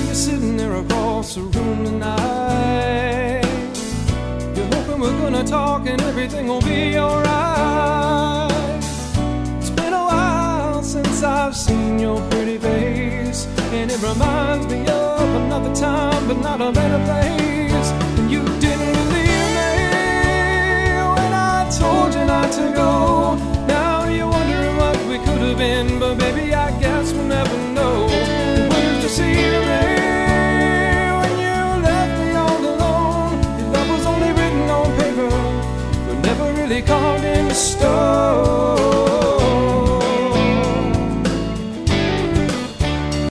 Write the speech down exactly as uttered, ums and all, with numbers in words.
you're sitting there across the room tonight. You're hoping we're gonna talk and everything will be alright. It's been a while since I've seen your pretty face, and it reminds me of another time, but not a better place. And you didn't believe me when I told you not to go. Now you're wondering what we could have been, but baby, I guess we'll never know. What did you see to me when you left me all alone? Your love was only written on paper, but never really carved in stone.